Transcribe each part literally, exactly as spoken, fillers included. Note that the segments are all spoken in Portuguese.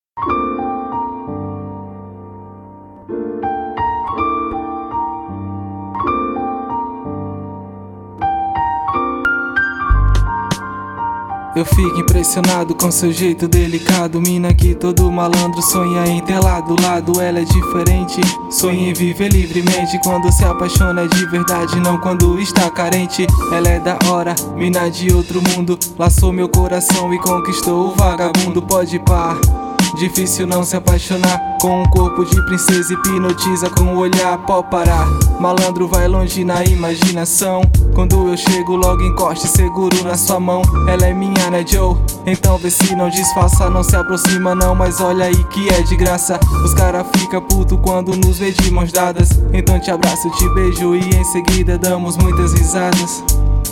Eu fico impressionado com seu jeito delicado. Mina que todo malandro sonha em ter lá do lado. Ela é diferente, sonha em viver livremente. Quando se apaixona é de verdade, não quando está carente. Ela é da hora, mina de outro mundo. Laçou meu coração e conquistou o vagabundo. Pode pá, difícil não se apaixonar com um corpo de princesa, hipnotiza com o olhar, pode parar. Malandro vai longe na imaginação. Quando eu chego logo encoste seguro na sua mão. Ela é minha, né Joe? Então vê se não disfarça, não se aproxima não. Mas olha aí que é de graça. Os cara fica puto quando nos vê de mãos dadas. Então te abraço, te beijo e em seguida damos muitas risadas.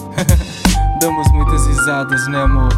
Damos muitas risadas, né amor?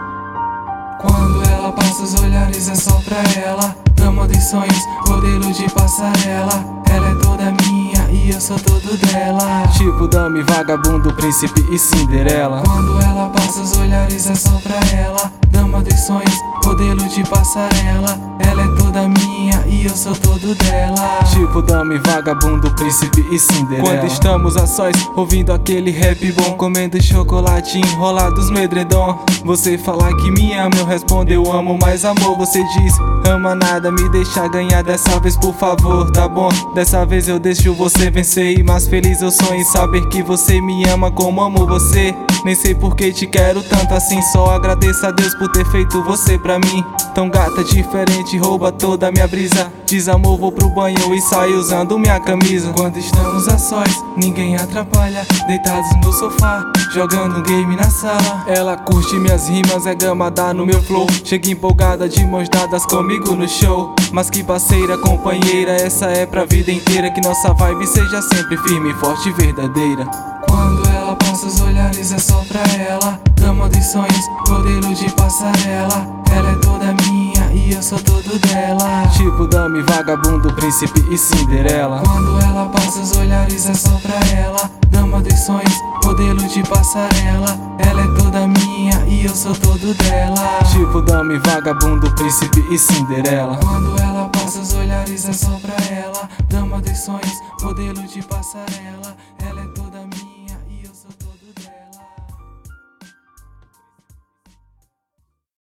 Quando ela passa os olhares é só pra ela. Dama dos sonhos, modelo de passarela. Ela é toda minha e eu sou todo dela. Tipo dame, vagabundo, príncipe e Cinderela. Quando ela passa os olhares é só pra ela. Dama dos sonhos, modelo de passarela. Ela é toda minha e eu sou todo dela. Tipo dame, vagabundo, príncipe e Cinderela. Quando estamos a sós, ouvindo aquele rap bom, comendo chocolate enrolados no edredom. Você fala que me ama, eu respondo eu amo, mas amor você diz ama nada, me deixa ganhar dessa vez por favor, tá bom? Dessa vez eu deixo você vencer e mais feliz eu sou em saber que você me ama como amo você. Nem sei por que te quero tanto assim, só agradeço a Deus por ter feito você pra mim. Tão gata, diferente, rouba toda a minha brisa. Diz amor, vou pro banho e saio usando minha camisa. Quando estamos a sós, ninguém atrapalha. Deitados no sofá, jogando game na sala. Ela curte minhas rimas, é gamada no meu flow. Chega empolgada de mãos dadas comigo no show. Mas que parceira, companheira, essa é pra vida inteira. Que nossa vibe seja sempre firme, forte e verdadeira. Quando ela passa os olhares é só pra ela. Dama dos sonhos, modelo de passarela. Ela é toda minha e eu sou todo dela. Tipo dame, vagabundo, príncipe e Cinderela. Quando ela passa os olhares é só pra ela. Dama dos sonhos, modelo de passarela. Ela é toda minha e eu sou todo dela. Tipo dame, vagabundo, príncipe e Cinderela. Quando ela passa os olhares é só pra ela. Dama dos sonhos, modelo de passarela.